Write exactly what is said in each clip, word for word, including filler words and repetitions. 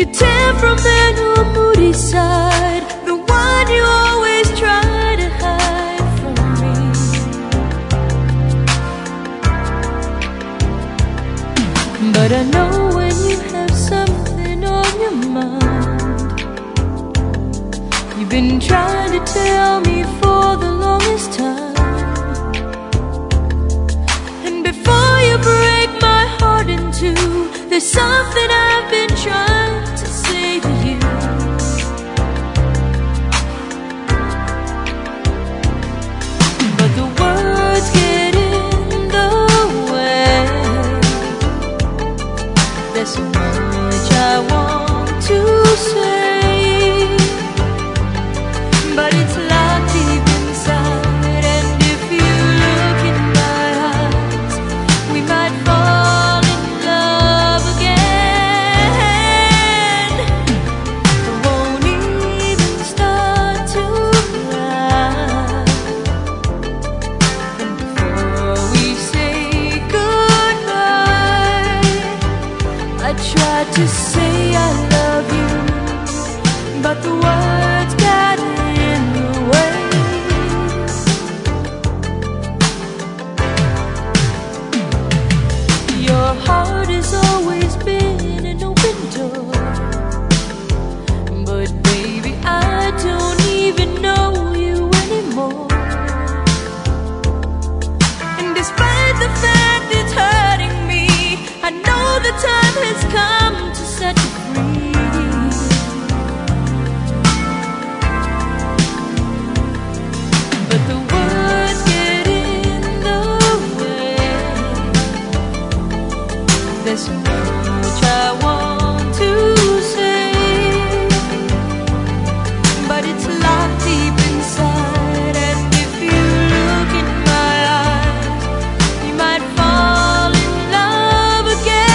You temperament or moody side, the one you always try to hide from me. But I know when you have something on your mind. You've been trying to tell me for the longest time. And before you break my heart in two, there's something I've been trying to say to you. But the words get in the way. There's so much I want to say, but it's locked deep inside. And if you look in my eyes, we might fall in love again. I won't even start to cry. And before we say goodbye, I tried to say I love you, but the words got in the way. Your heart has always been an open door, but baby, I don't even know you anymore. And despite the fact it's hurting me, I know the time has come to set you free. But the words get in the way. There's so much I want to say, but it's locked deep inside. And if you look in my eyes, you might fall in love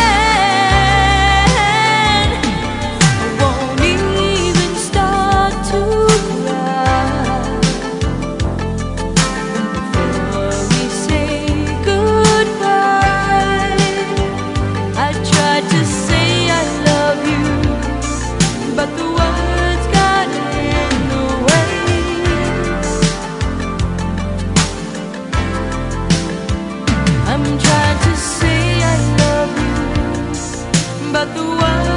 again. I won't even start to cry. And before we say goodbye, I tried to say I love you, but the words got in the way. I'm trying to say I love you, but the words